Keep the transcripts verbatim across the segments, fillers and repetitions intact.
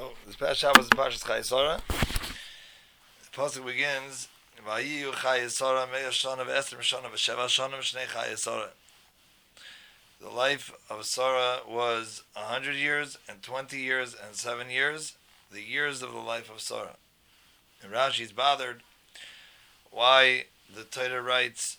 So this past Shabbos is Parshas Chayei Sarah. The pasuk begins, "Vayiyu Chayei Sarah me'ah shana ve'esrim shana ve'sheva shana v'shnei Chayei Sarah." The life of Sarah was a hundred years and twenty years and seven years. The years of the life of Sarah. And Rashi's bothered why the Torah writes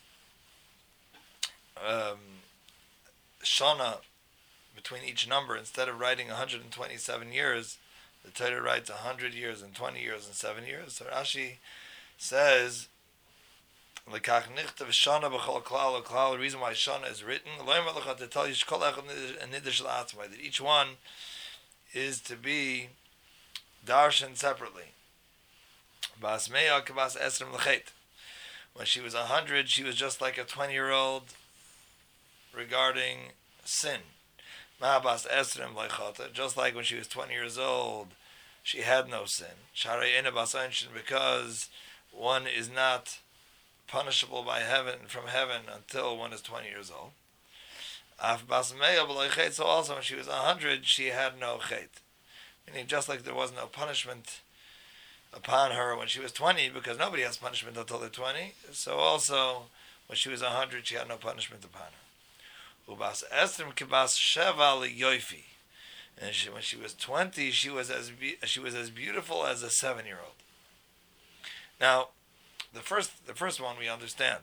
um, shana between each number instead of writing one hundred twenty-seven years. The Torah writes one hundred years and twenty years and seven years. So Rashi says, "Lekach nichtav shana b'chol klal klal." The reason why shana is written, to tell you that each one is to be darshan separately. Bas me'ah k'bas esrim l'chet. When she was a hundred, she was just like a twenty-year-old regarding sin. Ma'abas esrim l'chata, just like when she was twenty years old, she had no sin. Sharei ena bas einshin, because one is not punishable by heaven from heaven until one is twenty years old. Af bas me'ah b'lechet, so also when she was a hundred, she had no chet. Meaning, just like there was no punishment upon her when she was twenty, because nobody has punishment until they're twenty, so also when she was a hundred, she had no punishment upon her. Ubas esrim kibas sheva liyofi, and she, when she was twenty, she was as be, she was as beautiful as a seven-year-old. Now, the first the first one we understand.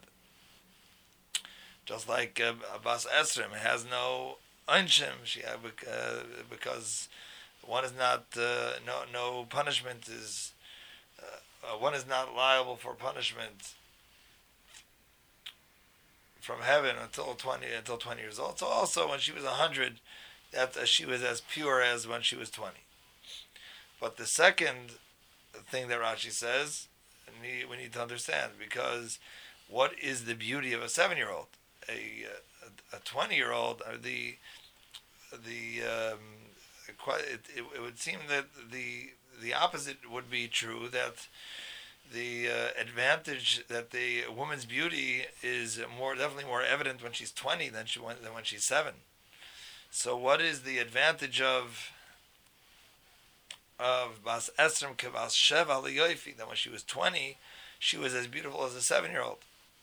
Just like uh, Bas Esrim has no einshim, she uh, because one is not uh, no no punishment is uh, uh, one is not liable for punishment from heaven until twenty until twenty years old. So also when she was a hundred, that uh, she was as pure as when she was twenty. But the second thing that Rashi says, we, we need to understand, because what is the beauty of a seven-year-old? A a twenty-year-old, or the the um, it, it, it would seem that the the opposite would be true, that the uh, advantage that the woman's beauty is more definitely more evident when she's twenty than she than when she's seven. So what is the advantage of of Bas Esrim Kebas Sheva Liyofi, that when she was twenty, she was as beautiful as a seven-year-old?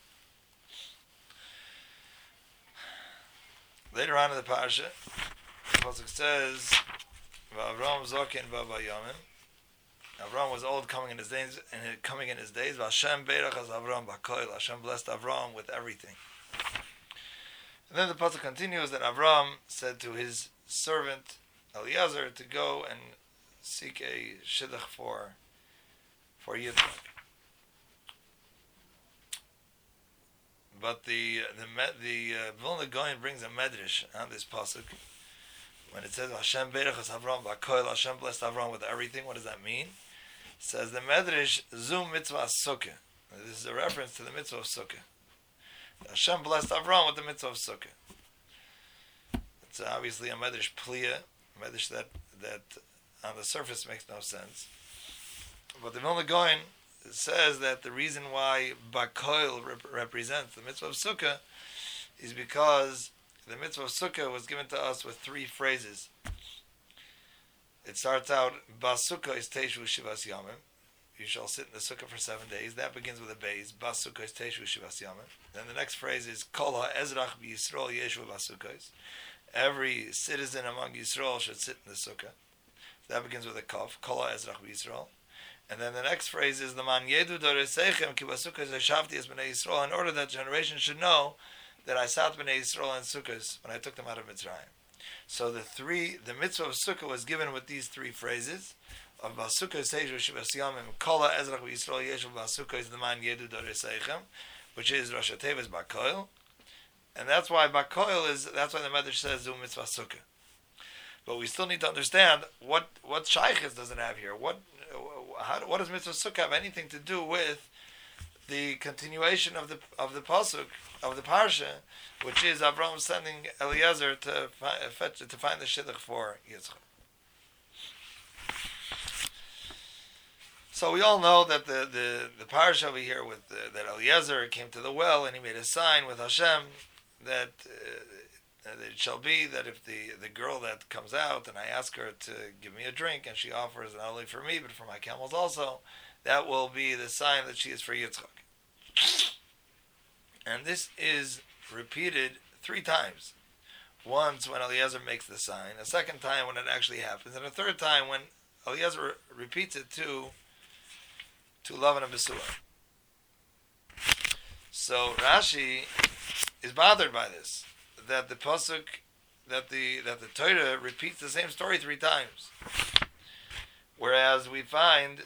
Later on in the parasha, the pasuk says, "V'Avram Zokin V'Vayamin." Avram was old, coming in his days, and coming in his days. Hashem berach as Avram b'koil. Hashem blessed Avram with everything. And then the pasuk continues that Avram said to his servant Eliezer to go and seek a shidduch for for Yitzchak. But the the the uh, Vilna Gaon brings a medrash on this pasuk. When it says Hashem berach as Avram b'koil, Hashem blessed Avram with everything. What does that mean? It says the medrash zum mitzvah sukkah. This is a reference to the mitzvah of sukkah. Hashem blessed Avram with the mitzvah of sukkah. It's obviously a medrash pliya, a medrash that that on the surface makes no sense. But the Vilna Gaon says that the reason why b'koil rep- represents the mitzvah of sukkah is because the mitzvah of sukkah was given to us with three phrases. It starts out, Bas sukkah is teshu shivas yamim. You shall sit in the sukkah for seven days. That begins with a base. Bas sukkah is teshu shivas yamim. Then the next phrase is, Kol ha'ezrach b'Yisrael yeshu bas sukkahs. Every citizen among Yisrael should sit in the sukkah. That begins with a kaf. Kol ha'ezrach b'Yisrael. And then the next phrase is, L'man yedu doreseichem ki bas sukkahs ha'shavti es b'nei Yisrael, in order that generation should know that I sat b'nei Yisrael in sukkahs when I took them out of Mitzrayim. So the three, the mitzvah of sukkah was given with these three phrases of Basukkah Seishu Shivas Yamim, Kola Ezrach Yisrael Yeshu Basukkah is the man Yedu Doreseichem, which is Rosh Hashanah is Bakoil, and that's why Bakoil is. That's why the Medrash says Zu Mitzvah Sukkah. But we still need to understand what what shaykhis does it have here. What how what does Mitzvah Sukkah have anything to do with the continuation of the of the pasuk of the parsha, which is Avram sending Eliezer to fetch to find the shidduch for Yitzchak. So we all know that the the, the parsha over here with the, that Eliezer came to the well and he made a sign with Hashem that uh, uh, it shall be that if the, the girl that comes out and I ask her to give me a drink and she offers not only for me but for my camels also, that will be the sign that she is for Yitzchak. And this is repeated three times. Once when Eliezer makes the sign, a second time when it actually happens, and a third time when Eliezer re- repeats it to to Lavan and Besua. So Rashi is bothered by this, that the pasuk, that the that the Torah repeats the same story three times, whereas we find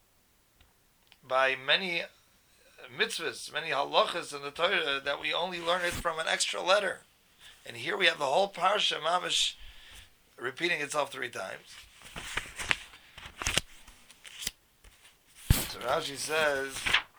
by many mitzvahs, many halachas in the Torah that we only learn it from an extra letter, and here we have the whole parsha mamish repeating itself three times. So Rashi says.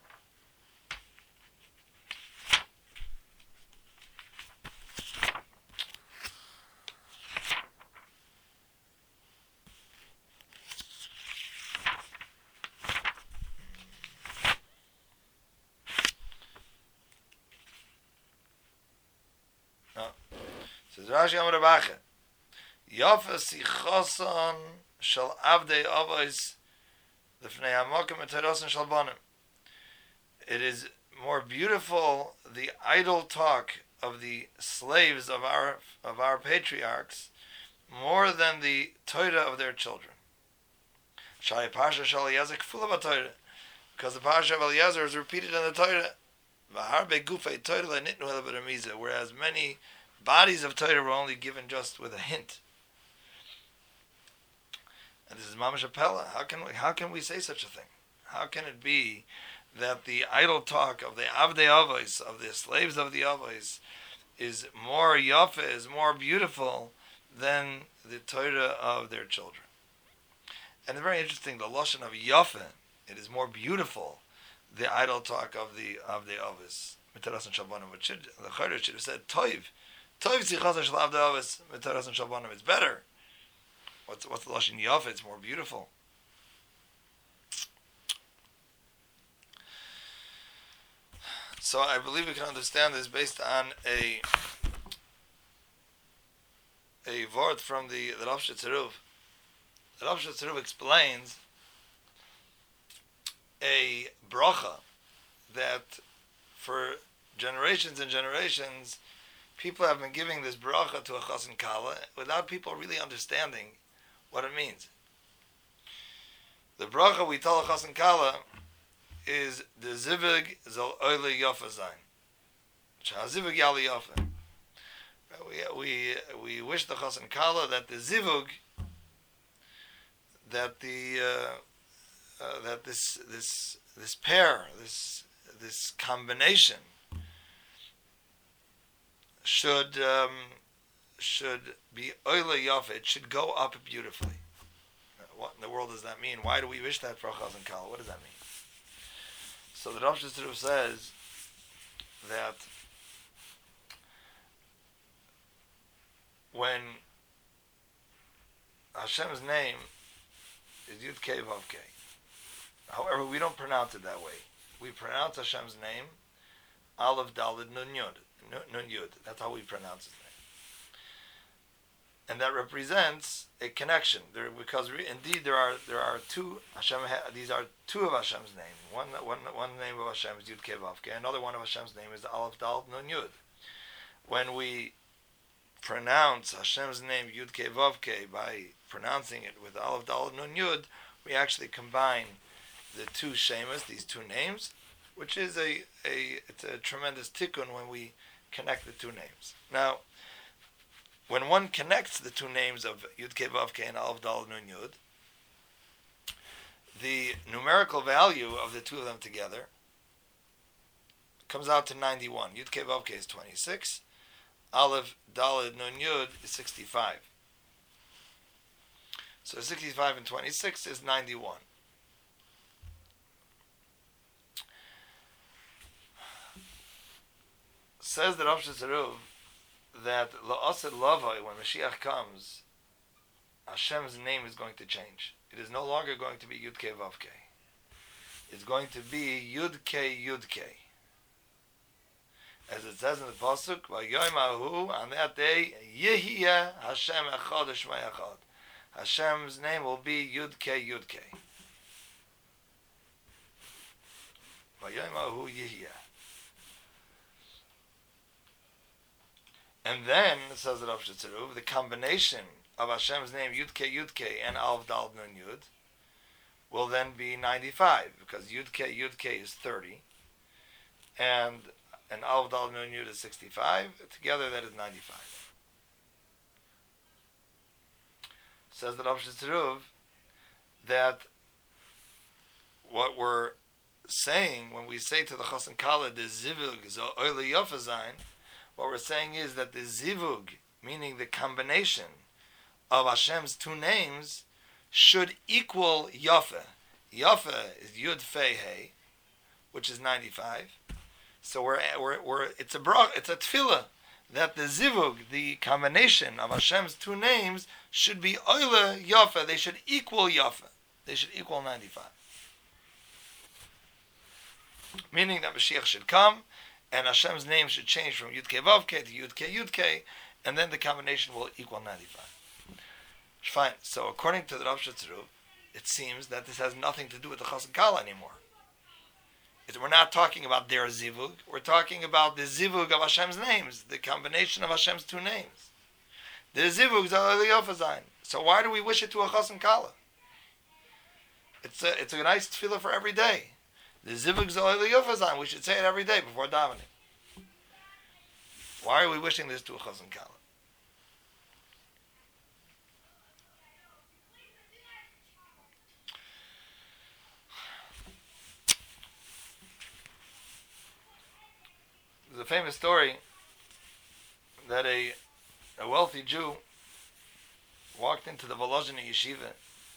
Says Rashi Amar Abache, Yafa sichoson shel avdei avos lefnei hamokim etarosin shel banim. It is more beautiful the idle talk of the slaves of our of our patriarchs more than the Torah of their children. Shai Parsha shel Eliezer kfula b'Torah, because the Parsha of Eliezer is repeated in the Torah. V'harbe gufei Torah le'nitnu ela b'remiza, whereas many bodies of Torah were only given just with a hint. And this is Mamash Apella. How can we, how can we say such a thing? How can it be that the idle talk of the Avdei Avos, of the slaves of the Avos, is more yafa, is more beautiful than the Torah of their children? And it's very interesting, the Lashon of yafa, it is more beautiful, the idle talk of the of the Avos. Mitaras and Shabbanim, which should, the Chayr should have said, Toiv. Toiv Sichas Shel Avdei Avos, Mitaras and Shabbanim. It's better. What's, what's the Lashon yafa? It's more beautiful. So I believe we can understand this based on a a word from the, the Rav Shetzeruv. The Rav Shetzeruv explains a bracha that for generations and generations people have been giving this bracha to a Chassan Kala without people really understanding what it means. The bracha we tell a Chassan Kala is the zivig zal oile yafa zayin. Shazivig yali yafa. We we we wish the Chassan Kala that the zivug, that the uh, uh, that this this this pair, this this combination should um, should be oile yafa. It should go up beautifully. What in the world does that mean? Why do we wish that for a Chassan Kala? What does that mean? So the Rav Shetzeruv says that when Hashem's name is Yud Kei Vav Kei, however, we don't pronounce it that way. We pronounce Hashem's name Aleph Daled Nun Yud. Nun Yud. That's how we pronounce his name. And that represents a connection, there, because re, indeed there are there are two Hashem. These are two of Hashem's name. One one one name of Hashem is Yud Kei Vav Kei. Another one of Hashem's name is Aleph Dal Nun Yud. When we pronounce Hashem's name Yud Kei Vav Kei by pronouncing it with Aleph Dal Nun Yud, we actually combine the two shemas, these two names, which is a a it's a tremendous tikkun when we connect the two names. Now, when one connects the two names of Yud Kei Vav Kei and Aleph Dal Nun Yud, the numerical value of the two of them together comes out to ninety-one. Yud Kei Vav Kei is twenty-six. Aleph Dal Nun Yud is sixty-five. So sixty-five and twenty-six is ninety-one. Says the Rav Shetzeruv that La'ased Lavai, when Mashiach comes, Hashem's name is going to change. It is no longer going to be Yud Kei Vav Kei. It's going to be Yud Kei Yud Kei. As it says in the pasuk, "Vayom ahu," on that day, Yehiyah Hashem Echad Shmei Echad. Hashem's name will be Yud Kei Yud Kei. Vayom ahu Yehiyah. And then, says the Rav Shetzeruv, the combination of Hashem's name Yud Kei Yud Kei and Alv Dal Nun Yud will then be ninety-five, because Yud Kei Yud Kei is thirty, and and Alv Dal Nun Yud is sixty-five. Together, that is ninety-five. Says the Rav Shetzeruv that what we're saying when we say to the Chassan Kala the Zivug is Oile Yofazain, what we're saying is that the Zivug, meaning the combination of Hashem's two names, should equal Yafa. Yafa is Yud Fei Hey, which is ninety-five. So we're we're, we're it's a bra, it's a tefillah that the Zivug, the combination of Hashem's two names, should be Oile Yafa. They should equal Yafa. They should equal ninety-five. Meaning that Mashiach should come, and Hashem's name should change from Yud Kei Vav Kei to Yud Kei Yud Kei, and then the combination will equal ninety-five. Fine. So according to the Rav Shetzeruv, it seems that this has nothing to do with the Chassan Kala anymore. It, we're not talking about their zivug. We're talking about the zivug of Hashem's names, the combination of Hashem's two names. The zivug is Yofazain. So why do we wish it to a Chassan Kala? It's a it's a nice tefillah for every day. The zivug is Yofazain. We should say it every day before davening. Why are we wishing this to a Chassan Kala? There's a famous story that a a wealthy Jew walked into the Volozhina yeshiva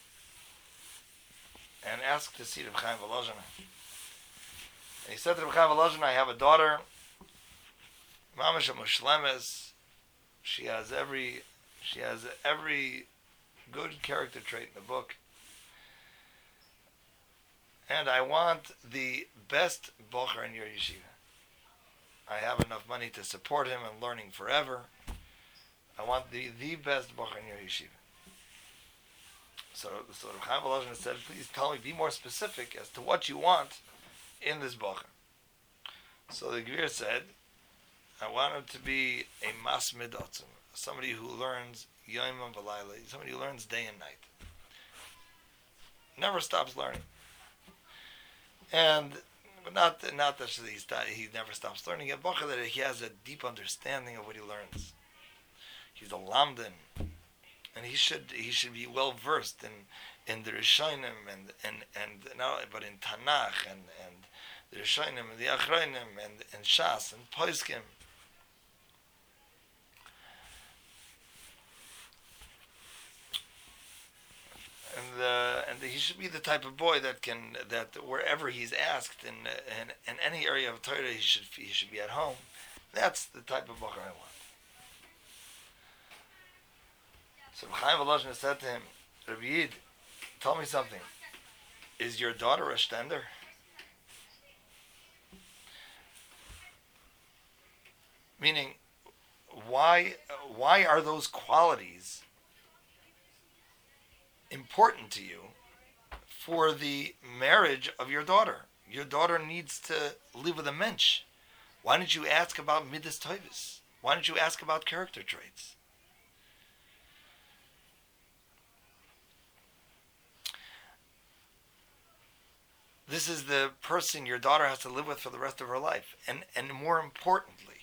and asked to see Reb Chaim Volozhina. And he said to Reb Chaim Volozhina, I have a daughter, Mamash Mushlemes. She has every she has every good character trait in the book. And I want the best bocher in your yeshiva. I have enough money to support him and learning forever. I want the, the best bocher in your yeshiva. So, so Reb Chaim Volozhina said, please tell me, be more specific as to what you want in this bocher. So the Gvir said, I want him to be a masmid otzim, somebody who learns yom and v'layla, somebody who learns day and night. Never stops learning. And But not not that he's, he never stops learning. A bocher that he has a deep understanding of what he learns. He's a lamdan, and he should he should be well versed in in the Rishonim and and and not but in Tanakh and and the Rishonim and the Achronim and and Shas and Poskim. And uh, and he should be the type of boy that can that wherever he's asked in in, in any area of Torah he should he should be at home. That's the type of bocher I want. So Chaim Volozhina said to him, Rabbi Yid, tell me something. Is your daughter a stender? Meaning, why why are those qualities important to you for the marriage of your daughter? Your daughter needs to live with a mensch. Why don't you ask about midas tovis? Why don't you ask about character traits? This is the person your daughter has to live with for the rest of her life. And and more importantly,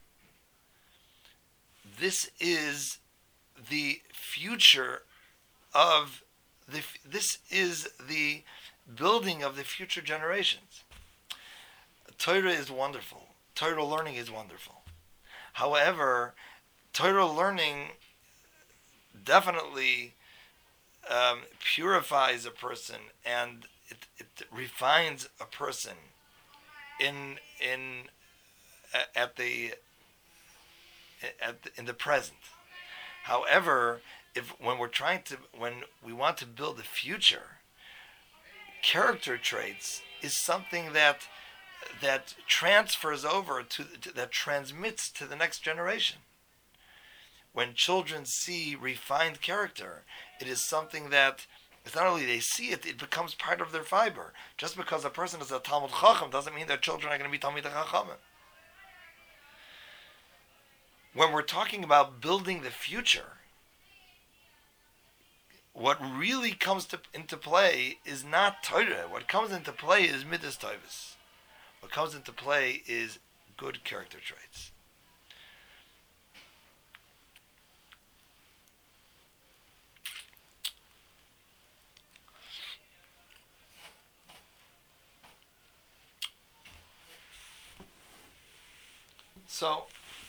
this is the future of the this is the building of the future generations. Torah is wonderful. Torah learning is wonderful. However, Torah learning definitely um, purifies a person and it, it refines a person in in at the at the, in the present. However, if when we're trying to when we want to build a future, character traits is something that that transfers over to, to that transmits to the next generation. When children see refined character, it is something that it's not only they see it, it becomes part of their fiber. Just because a person is a Talmud Chacham doesn't mean their children are going to be Talmid Chachamim. When we're talking about building the future, what really comes to, into play is not Torah. What comes into play is Midas Tovus. What comes into play is good character traits. So,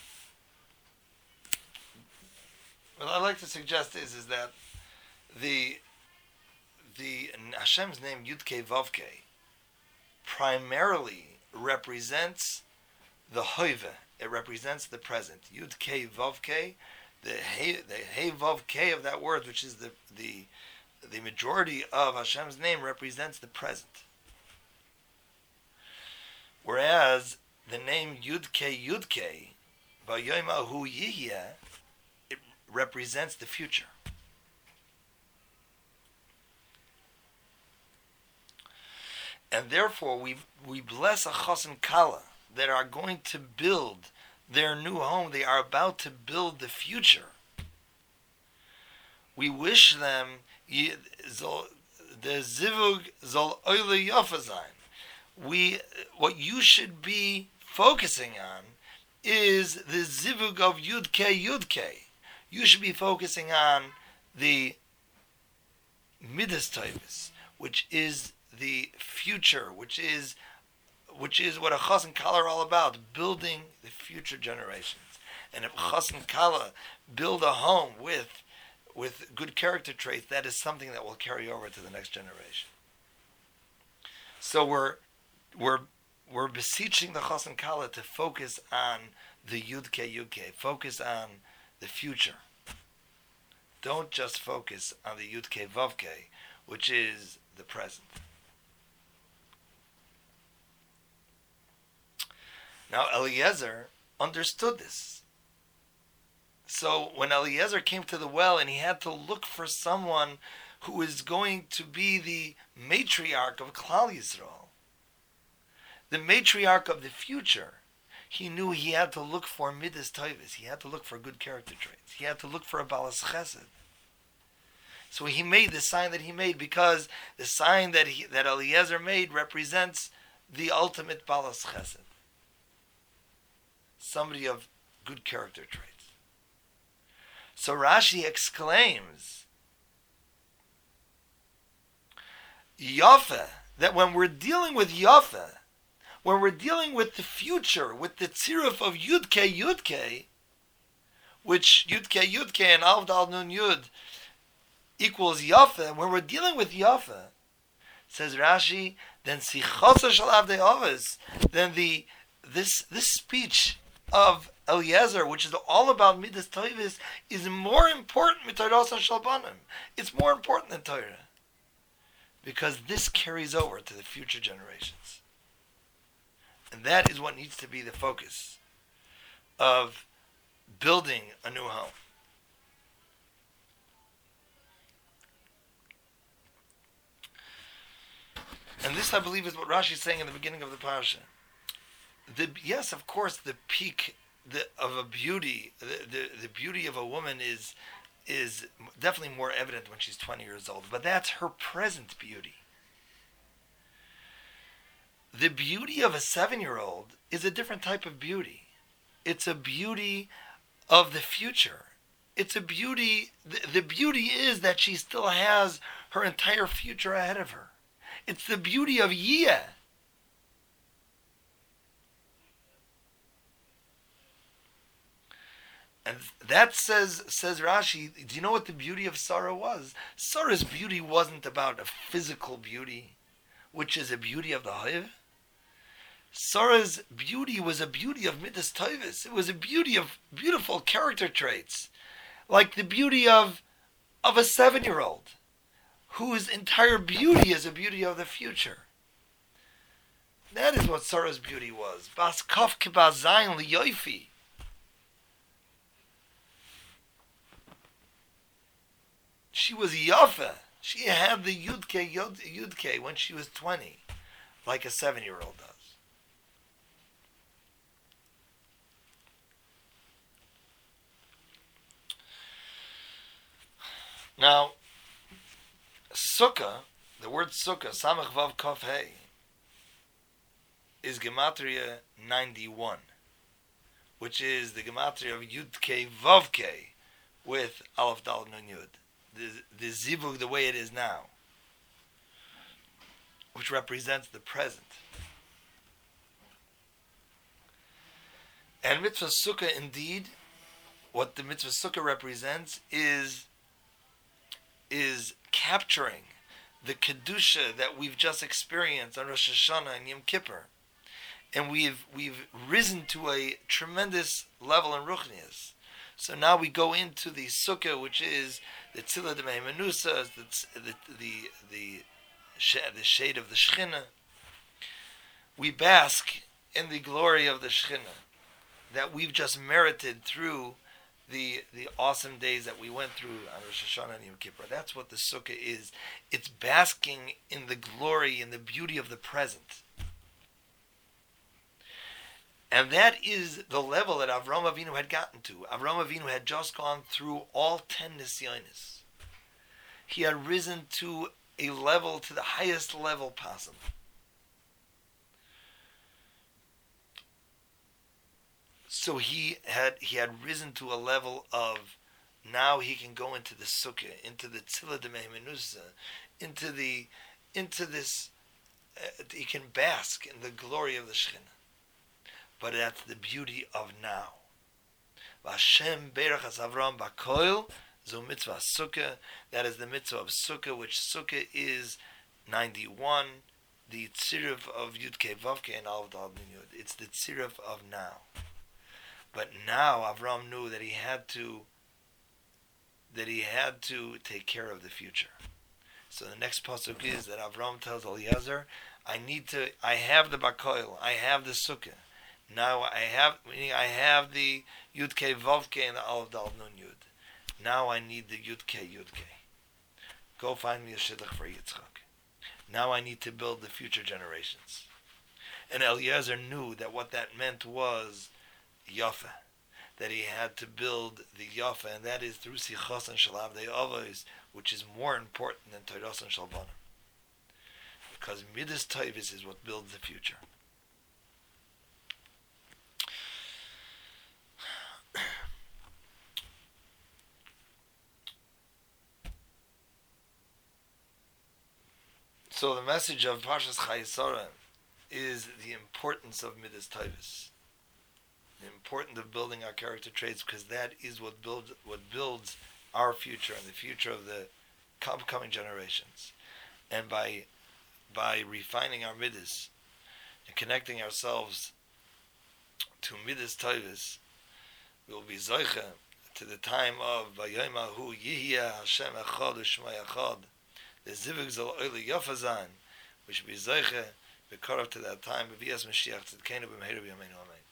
what I'd like to suggest is, is that the the Hashem's name Yud-Kei Vav-Kei primarily represents the Hoive. It represents the present. Yud-Kei Vav-Kei, the Hey, the Hey Vav-Kei of that word, which is the the the majority of Hashem's name, represents the present. Whereas the name Yud-Kei Yud-Kei, Vayoma Hu Yihya, it represents the future. And therefore, we we bless a Chas and Kala that are going to build their new home. They are about to build the future. We wish them the Zivug Zol Oile Yofa Zayin. We what you should be focusing on is the Zivug of Yud-Kei Yud-Kei. You should be focusing on the Midas Tovus, which is the future, which is which is what a Chas and Kala are all about, building the future generations. And if Chas and Kala build a home with with good character traits, that is something that will carry over to the next generation. So we're we're we're beseeching the Chas and Kala to focus on the Yud-Kei Yud-Kei, focus on the future. Don't just focus on the Yud-Kei Vav-Kei, which is the present. Now Eliezer understood this. So when Eliezer came to the well and he had to look for someone who is going to be the matriarch of Klal Yisrael, the matriarch of the future, he knew he had to look for Midas Tovus. He had to look for good character traits. He had to look for a Balas Chesed. So he made the sign that he made, because the sign that he, that Eliezer made represents the ultimate Balas Chesed. Somebody of good character traits. So Rashi exclaims, Yafa, that when we're dealing with Yafa, when we're dealing with the future, with the tziruf of Yud-Kei Yud-Kei, which Yud-Kei Yud-Kei and Alv Dal Nun Yud equals Yafa, when we're dealing with Yafa, says Rashi, then Sichasa Shel Avdei Avos, then the this this speech of Eliezer, which is all about Midas Tovus, is more important than Torah Shel Banim. It's more important than Torah, because this carries over to the future generations. And that is what needs to be the focus of building a new home. And this, I believe, is what Rashi is saying in the beginning of the parasha. The, yes, of course, the peak the, of a beauty, the, the, the beauty of a woman is is definitely more evident when she's twenty years old. But that's her present beauty. The beauty of a seven-year-old is a different type of beauty. It's a beauty of the future. It's a beauty, the, the beauty is that she still has her entire future ahead of her. It's the beauty of Yiyah. And that says, says Rashi, do you know what the beauty of Sarah was? Sarah's beauty wasn't about a physical beauty, which is a beauty of the Hoiv. Sarah's beauty was a beauty of Midas Tovus. It was a beauty of beautiful character traits, like the beauty of, of a seven-year-old, whose entire beauty is a beauty of the future. That is what Sarah's beauty was. Bas kaf kibas zayin liyoifi. She was yafa. She had the yudke yud, yudke when she was twenty, like a seven-year-old does. Now, sukkah, the word sukkah, samach vav kaf hey, is gematria ninety-one, which is the gematria of yudke vavke with aleph dal nun yud. The, the zivug, the way it is now, which represents the present. And mitzvah sukkah, indeed, what the mitzvah sukkah represents is is capturing the kedusha that we've just experienced on Rosh Hashanah and Yom Kippur, and we've we've risen to a tremendous level in ruchnius. So now we go into the sukkah, which is the tzila de menusa, the the the the, the shade of the Shechina. We bask in the glory of the Shechina that we've just merited through the the awesome days that we went through on Rosh Hashanah and Yom Kippur. That's what the sukkah is. It's basking in the glory and the beauty of the present. And that is the level that Avram Avinu had gotten to. Avram Avinu had just gone through all ten nisyonis. He had risen to a level, to the highest level possible. So he had he had risen to a level of, now he can go into the sukkah, into the tzila de menusa, into the into this. Uh, he can bask in the glory of the Shekhinah. But that's the beauty of now. Vashem berachas Avram bakoil zo mitzvah sukkah. That is the mitzvah of sukkah, which sukkah is ninety-one, the tziruf of Yudke Vavke and Aleph Dal Nun Yud. It's the tziruf of now. But now Avram knew that he had to that he had to take care of the future. So the next pasuk is that Avram tells Eliezer, I need to I have the bakoil, I have the sukkah. Now I have, meaning I have the Yudke Vavke and the Aleph Dal Nun Yud. Now I need the Yudke Yudke. Go find me a shidduch for Yitzchak. Now I need to build the future generations. And Eliezer knew that what that meant was Yafa, that he had to build the Yafa, and that is through Sichos and Shalabdei Avos, which is more important than Toros and Shalvanim. Because Midas Toivis is what builds the future. So the message of Parshas Chayesara is the importance of Midas Toivis, the importance of building our character traits, because that is what builds what builds our future and the future of the upcoming generations. And by by refining our Midas and connecting ourselves to Midas Toivis, we will be zoicha to the time of Vayom Ahu Yihya Hashem Echad U'Shmai Echad. The zivug zal oili yafazan, which will be zoicha, be to that time, b'vias Mashiach tzidkenu b'meiru b'yameinu amen.